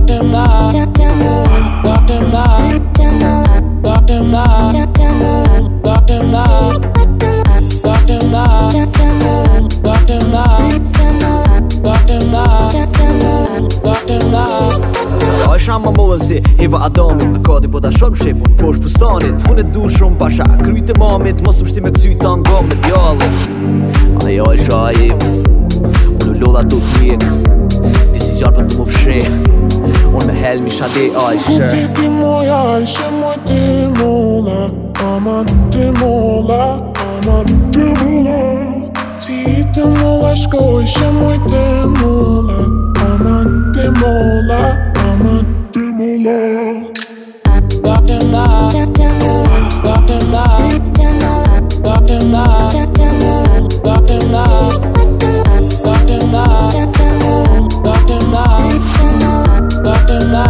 Shama Mose, Eva Adamit, Akadi po da shumë shefun, por fustanit Hun e du shumë pasha, kryt e mamit Mos më shti me kësy ta nga me djallit Ajo e shajim Unë lodha do t'mjek Ti si gjarë për të më fshin Unë me helmi shade Aisha Ti moja Aisha, moj ti mola Aman ti mola, aman ti mola Ti ti mola shkojshe, moj ti mola Aman ti mola, aman ti mola Dr.